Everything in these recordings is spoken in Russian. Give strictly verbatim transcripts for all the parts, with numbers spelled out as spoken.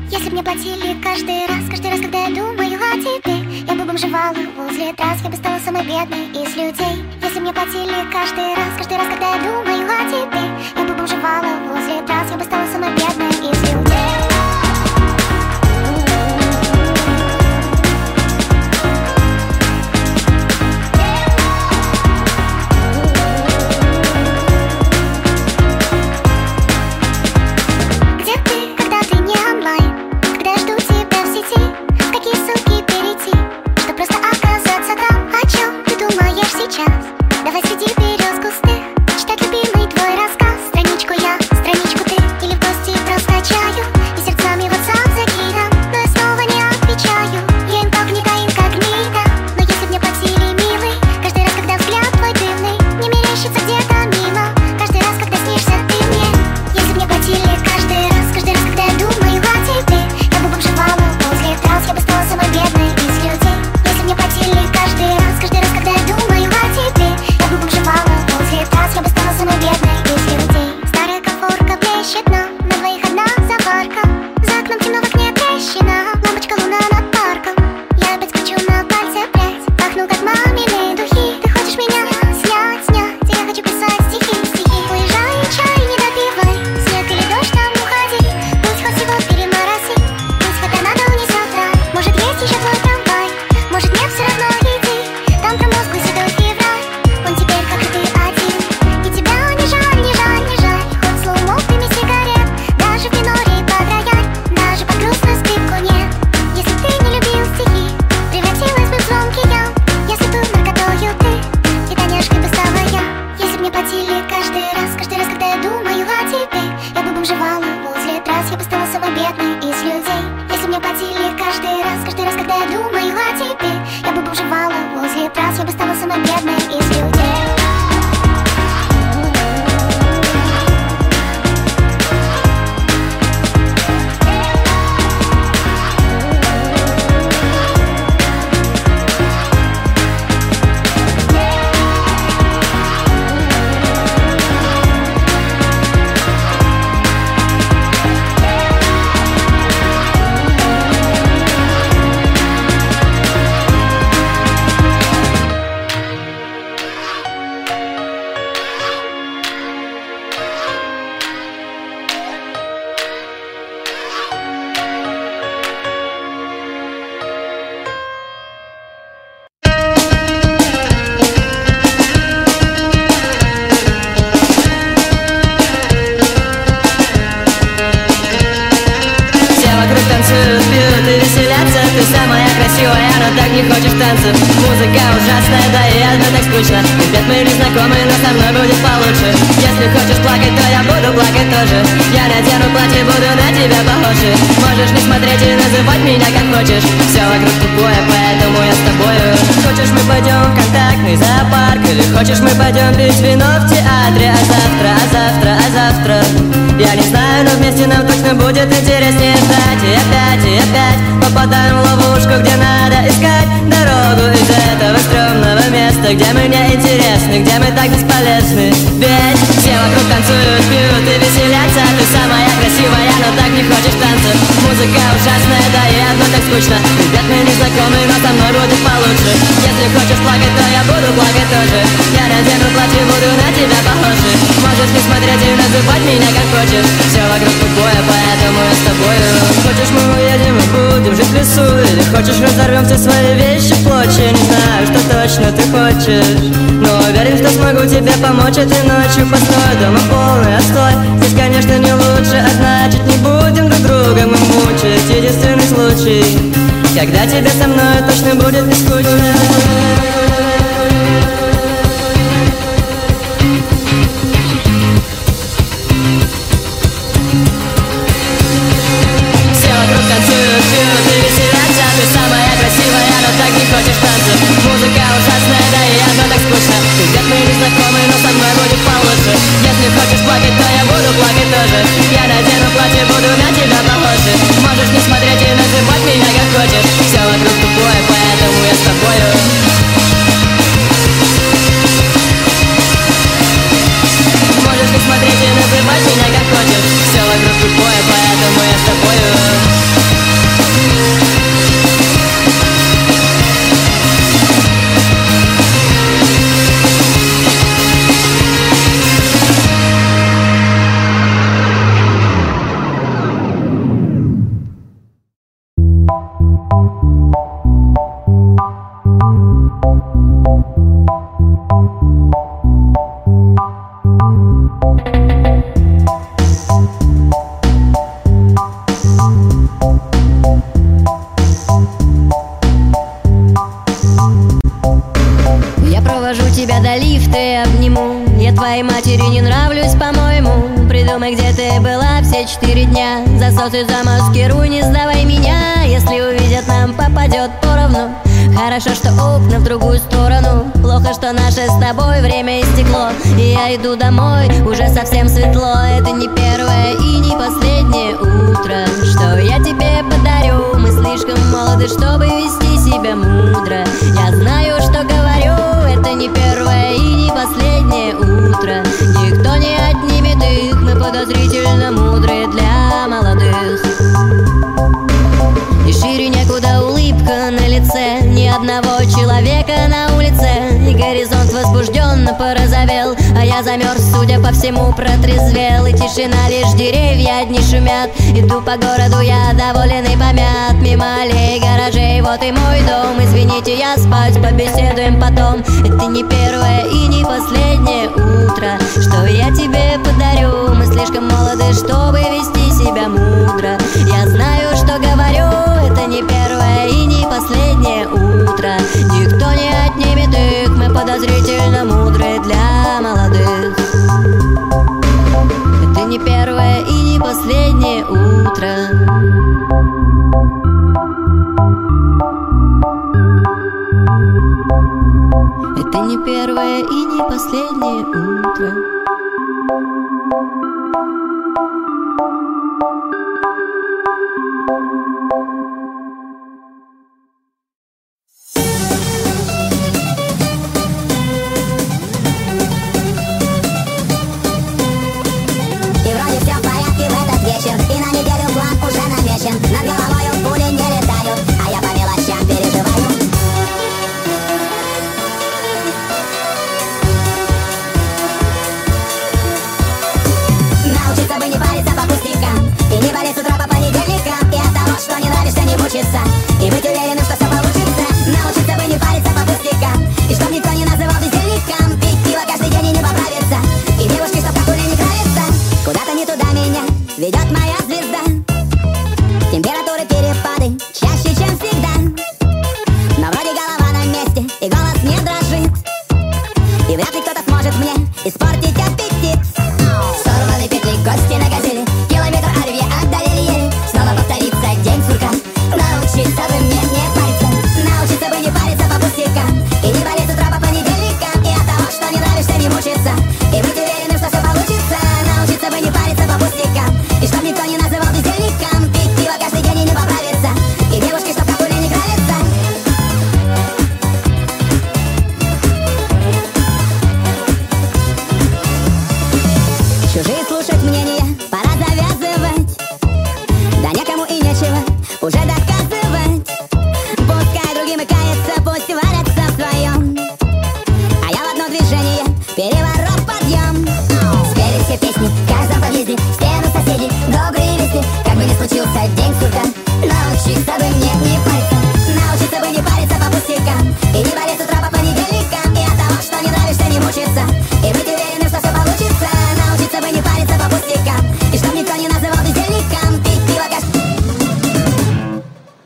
Если б мне платили каждый раз, каждый раз, когда я думаю о тебе, я бы бомжевала возле трасс, я бы стала самой бедной из людей. Если б мне платили каждый раз, каждый раз, когда я думаю о тебе, я бы бомжевала возле трасс, я бы стала самой бедной из людей. Давай среди берез густых читать любимый твой рассказ. Страничку я, страничку ты, или в гости просто чаю, и сердцами WhatsApp закидам, но я снова не отвечаю. Я инкогнито, инкогнито, но если б мне платили, милый, каждый раз, когда взгляд твой дымный не мерещится где-то мимо, каждый раз, когда снишься ты мне. Если б мне платили каждый раз, каждый раз, когда я думаю о тебе, я бы бомжевала возле трасс, я бы стала самой бедной из людей. Если б мне платили каждый раз, каждый раз, когда я думаю о тебе, я бы бомжевала возле трасс, я бы стала самой бедной из людей. Старая конфорка блещет, но на двоих одна заварка. За окном темно, в окне трещина, лампочка луна над парком. Я опять кручу на пальце прядь, пахну как мамины духи. Ты хочешь меня снять, снять, и я хочу писать стихи, стихи. Уезжай, чай не допивай, снег или дождь, там уходи. Пусть хоть всего перемороси, пусть хоть торнадо унесет рай. Может есть еще твой трамвай, может нет, все равно иди. Там промозглый седой февраль, он теперь как и ты один. И тебя не жаль, не жаль, не жаль, хоть слоумо дыми сигарет, даже в миноре под рояль, даже под грустную скрипку нет. Если ты не любил стихи, превратилась бы в звонкий я. Если был наркотою ты, питанешкой бы стала я. Если б мне платили каждый раз, каждый раз, когда я думаю о тебе, я бы бомжевала возле трасс, я бы стала самой бедной из людей. Если б мне платили каждый раз, каждый раз, когда я думаю о тебе, я бы бомжевала возле трасс, я бы стала самой бедной из людей. Ты самая красивая, но так не хочешь танцев. Музыка ужасная, да и одно так скучно. Ребят, мы не знакомы, но со мной будет получше. Если хочешь плакать, то я буду плакать тоже. Я надену платье, буду на тебя похожи. Можешь не смотреть и называть меня как хочешь. Все вокруг тупое, поэтому я с тобою. Хочешь, мы пойдем в контактный зоопарк, или хочешь, мы пойдем пить вино в театре. А завтра, а завтра, а завтра я не знаю, но вместе нам точно будет интереснее ждать. И опять, и опять попадаем в ловушку, где надо искать дорогу из этого стрёмного места, где мы не интересны, где мы так бесполезны. Ведь все вокруг танцуют, пьют и веселятся. Ты самая красивая, но так не хочешь танцев. Музыка ужасная, да и одно так скучно. Ребят, мы не знакомы, но со мной будет получше. Если хочешь плакать, то я буду плакать тоже. Я надену платье, буду на тебя похожи. Можешь не смотреть и называть меня как хочешь. Все вокруг тупое, поэтому я с тобою. Хочешь, мы уедем и будем жить в лесу, или хочешь, разорвем все свои вещи в клочья. Не знаю, что точно ты хочешь, но уверен, что смогу тебе помочь этой ночью. Постой, дома полный отстой. Здесь, конечно, не лучше, а значит, не будем друг друга мы мучить. Единственный случай, когда тебе со мной точно будет не скучно. Хочешь танцев, музыка ужасная, да и одно так скучно. Ребят, мы не знакомы, но со мной будет получше. Если хочешь плакать, то я буду плакать тоже. Я надену платье, буду на тебя похожи. Можешь не смотреть и называть меня как хочешь. Все вокруг тупое, поэтому я с тобою. ты замаскируй, не сдавай меня. Если увидят, нам попадет поровну. Хорошо, что окна в другую сторону. Плохо, что наше с тобой время истекло. И я иду домой, уже совсем светло. Это не первое и не последнее утро, что я тебе подарю. Мы слишком молоды, чтобы вести себя мудро. Я знаю, что говорю. Это не первое и не последнее утро. Никто не отнимет их. Мы подозрительно мудрые для молодых. И шире некуда улыбка на лице. Ни одного человека на улице. И горизонт возбужденно порозовел. А я замерз, судя по всему, протрезвел. И тишина, лишь деревья одни шумят. Иду по городу, я доволен и помят. Мимо аллей, гаражей, вот и мой дом. Извините, я спать, побеседуем потом. Это не первое и не последнее утро, что я тебе подарю. Мы слишком молоды, чтобы вести себя мудро. Я знаю, что говорю. Это не первое и не последнее утро. Никто не отнимет их. Мы подозрительно мудрые для молодых. Это не первое и не последнее утро. Это не первое и не последнее утро. Над головою пули не летают, а я по мелочам переживаю. Научиться бы не париться по пустякам и не болеть с утра по понедельникам. И от того, что не нравишься, не мучиться, и быть уверенным, что все получится. Научиться бы не париться по пустякам, и чтоб никто не называл бездельником. Пить пиво каждый день и не поправиться, и девушки, чтоб как не нравится. Куда-то не туда меня ведет моя звезда. Температуры перепады чаще, чем всегда. Но вроде голова на месте и голос не дрожит. И вряд ли кто-то сможет мне испортить аппетит. Сорваны петли, гости на газели. Километр оливье отдалили еле. Снова повторится день сурка. Научиться бы мне не париться. Научиться бы не париться по пустякам и не болеть с утра по понедельникам. И от того, что не нравишься, не мучиться, и быть уверенным, что все получится. Научиться бы не париться по пустякам, и чтоб никто не называл бездельником. Пить пиво каждый день и не поправиться, и девушки, чтоб как не нравится. Чужие слушать мнения пора завязывать. Да некому и нечего уже доказывать. Пускай другим и кается, пусть варятся в своем, а я в одно движение переворот подъем. Спели все песни в каждом подъезде, стены соседей, добрые вести. Как бы ни случился день сурка, научиться бы мне не париться. Научиться бы не париться по пустякам и не болеть с утра по понедельникам. И от того, что не нравишься, не мучиться, и быть уверенным, что все получится. Научиться бы не париться по пустякам, и чтоб никто не называл бездельником. Пить пиво каждый...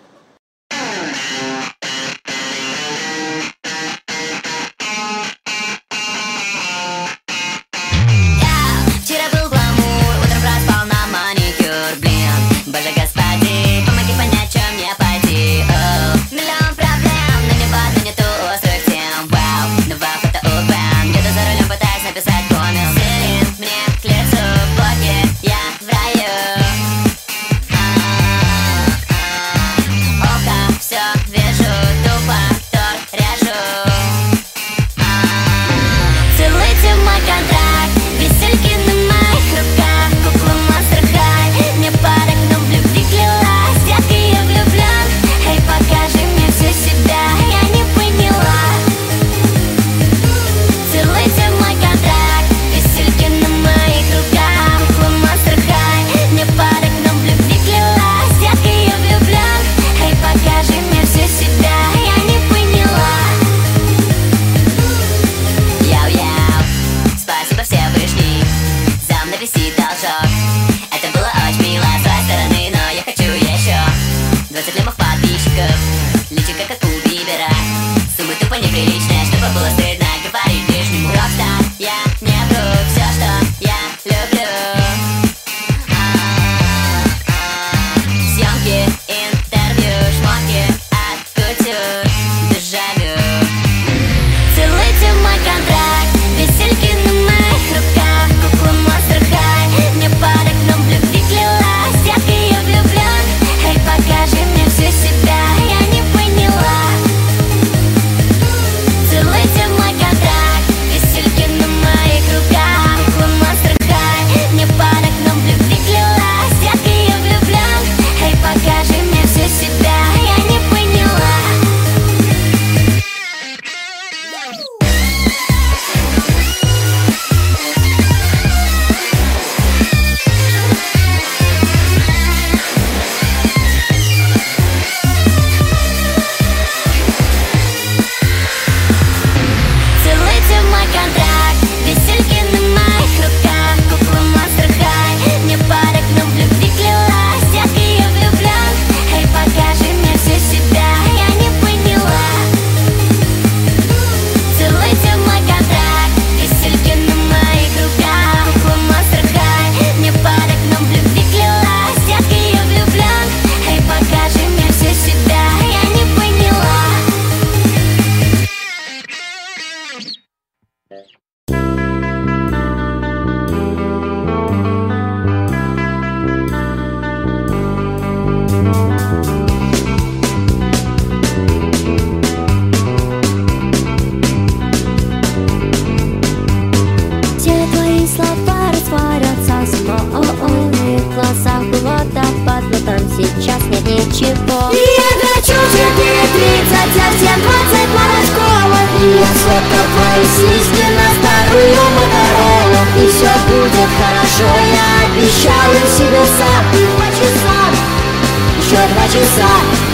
Сейчас нет ничего. И я хочу тебе тридцать, совсем двадцать на школу. И я сфоткал твои сиськи на старую Моторолу. И все будет хорошо, я обещаю себе сам. Два часа, еще два часа.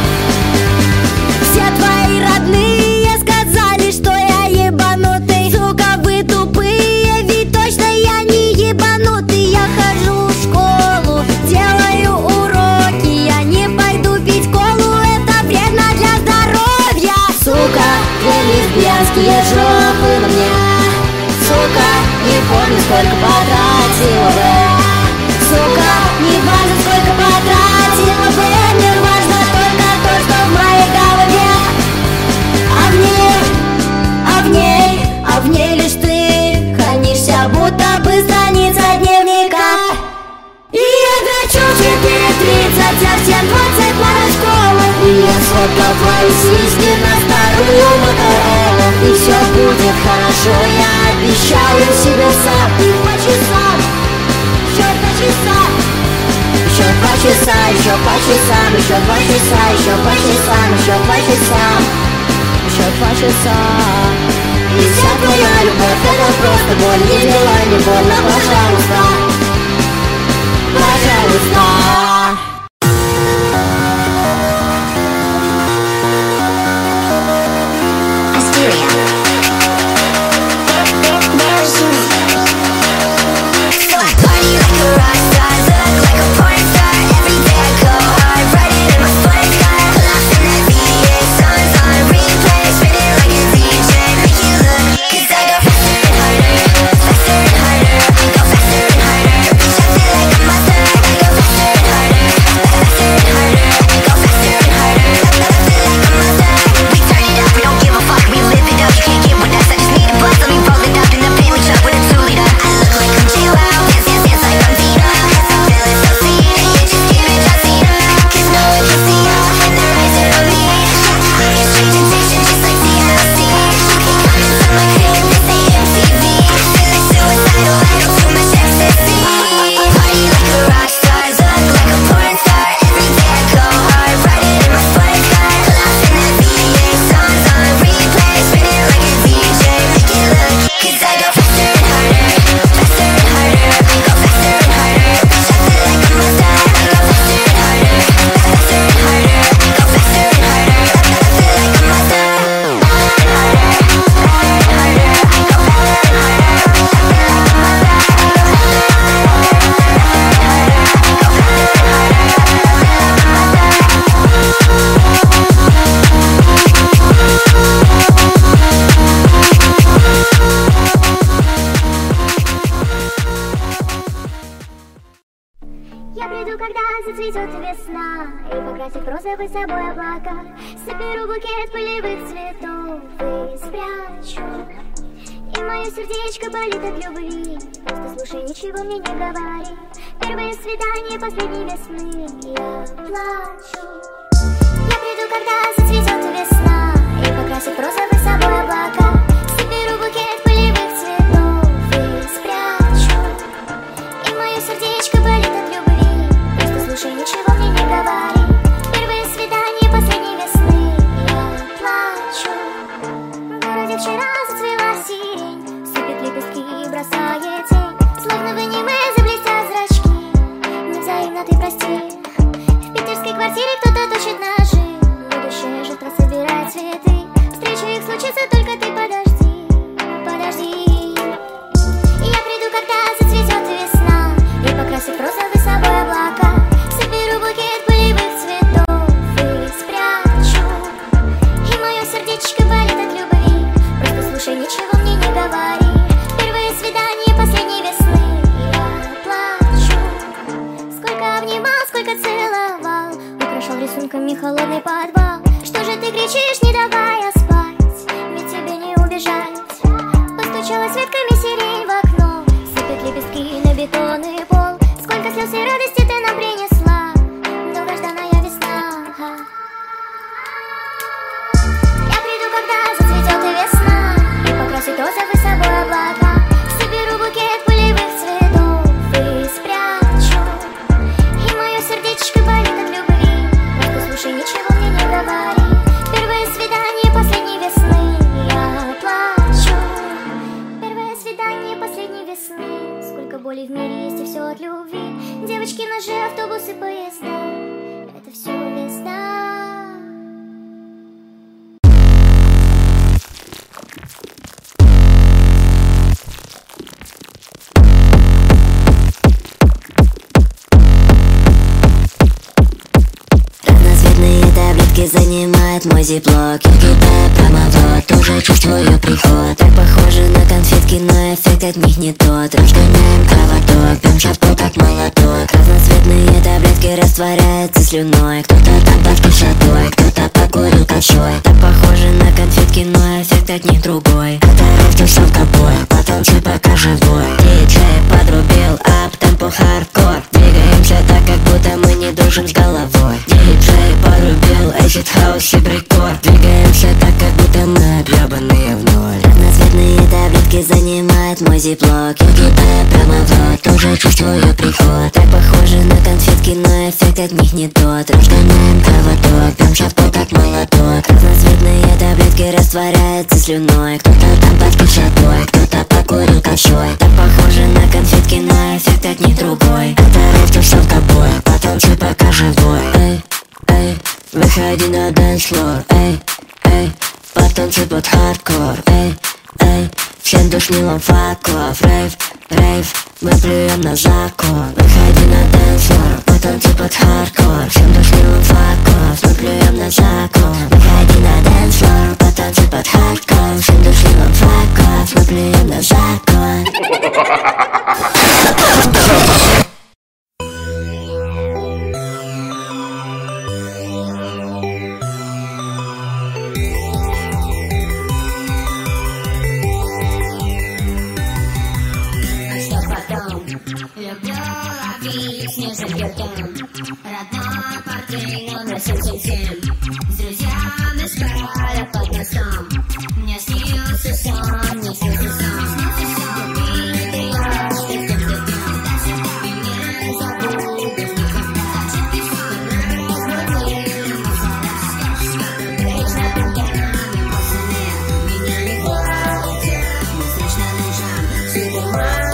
Все твои родные сказали, что я ебанутый. Сука, вы тупые, ведь точно я не ебанутый. Я хожу в школу, делаю уроки. Я не пойду пить колу, это вредно для здоровья. Сука, две лесбиянские жопы на мне. Сука, не помню, сколько потратила бы. Сука, не важно, сколько потратила бы. Мне важно только то, что в моей голове. А в ней, а в ней, а в ней лишь ты хранишься, будто бы страница дневника. И я хочу четыре тридцать, совсем двадцать на школу. И я сфоткал твои сиськи на старую Моторолу. И все будет хорошо, я обещаю себе сам. И два часа, еще два часа. Еще два часа, еще по часам, еще два часа, еще по часам, еще два часа, еще два часа. И вся твоя любовь это просто боль, не делай мне больно, пожалуйста, пожалуйста. Зацветет весна и покрасит розовый собой облака. Соберу букет полевых цветов и спрячу. И мое сердечко болит от любви. Просто слушай, ничего мне не говори. Первое свидание последней весны. Я плачу. Я приду, когда зацветет весна и покрасит розовый собой облака. Соберу букет полевых цветов и спрячу. И мое сердечко болит от любви. Слушай, ничего мне не говори. Первое свидание последней весны. Я плачу. В городе вчера зацвела сирень. Сыпет лепестки и бросает тень. Словно в аниме заблестят зрачки. Невзаимно ты прости. В питерской квартире кто-то точит ножи. Будущая жертва собирает цветы. Встреча их случится, только ты подожди. Подожди. Я приду, когда зацветет весна и покрасит розовый собой облака. Соберу букет полевых цветов и спрячу. И мое сердечко болит от любви. Просто слушай, ничего мне не говори. Первое свидание последней весны. Я плачу. Сколько обнимал, сколько целовал. Украшал рисунками холодный подвал. Что же ты кричишь, не давая спать? Ведь тебе не убежать. Постучалась ветками сирень в окно. Сыпят лепестки на бетонный пол. Сколько слез и радости ты нам принесла. Долгожданная весна. таблетки занимает мой зиплок. Я кидаю промовод, тоже чувствую приход. Так похоже на конфетки, но эффект от них не тот. Разгоняем кровоток, пьем шапку как молоток. Разноцветные таблетки растворяются слюной. Кто-то там под кишотой, кто-то покурил косой. Так похоже на конфетки, но эффект от них другой. Это рэв часов ковбой, потанцуй пока живой. Диджей подрубил ап, темпо хардкор. Двигаемся так, как будто мы не дружим с головой. Диджей порубил acid house и брейкорд. Двигаемся так, как будто мы объебанные в ноль. Разноцветные таблетки занимает мой зиплок. Я кидаю промовод, тоже чувствую приход. Так похоже на конфетки, но эффект от них не тот. Разгоняем кровоток, пьем шапку как молоток. Разноцветные таблетки растворяются слюной. Кто-то там под кишотой, кто-то покурил косой. Так похоже на конфетки, но эффект от них другой. Это рэв часов ковбой, потанцуй пока живой. Эй, эй, выходи на дэнс-флор. Эй, эй, потанцуй под хардкор. Эй, эй, всем душнилом факов. Рейв, рейв, мы плюем на закон. Выходи на дэнс-флор, потанцуй под хардкор. Всем душнилом факов, мы плюем на закон. Выходи на дэнс-флор, потанцуй под хардкор. Всем душнилом факов, мы плюем на закон. Люблю ловить снежный гердан. Родной портвейн номер семь семь семь. С друзьями спали под мостом. Мне снился сон, мне снился сон. Убитый ложь, и ты днем. И не забуду никогда. Разбудили мусора. Вечно пьяными пацаны. Меня не хватит, мне срочно нужен супермаркет.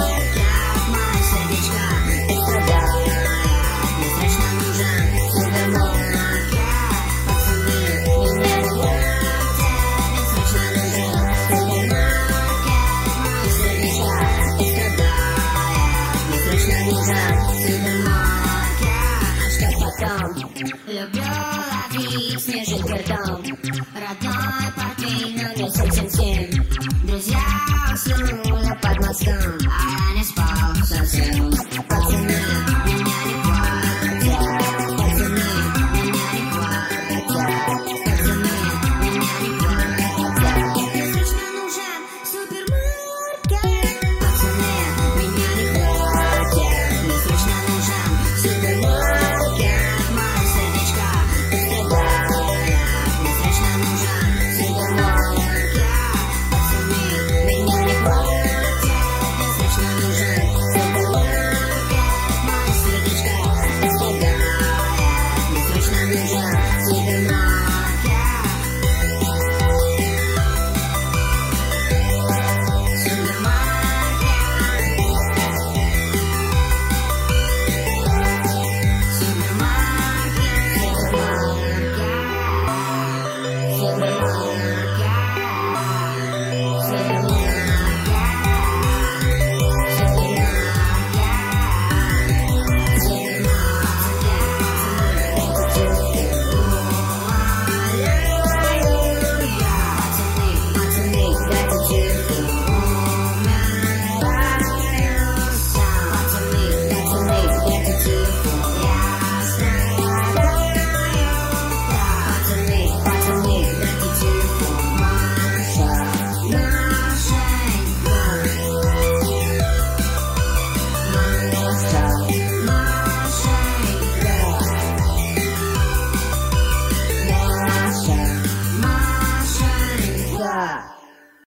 Люблю ловить снежный гердан. Родной портвейн номер семь семь семь. Друзья уснули под мостом, а я не спал совсем. Пацаны, меня не хватит. Пацаны, меня не хватит. Пацаны, меня не хватит. Мне срочно нужен супермаркет. Пацаны, меня не хватит. Мне срочно нужен супермаркет. Yeah.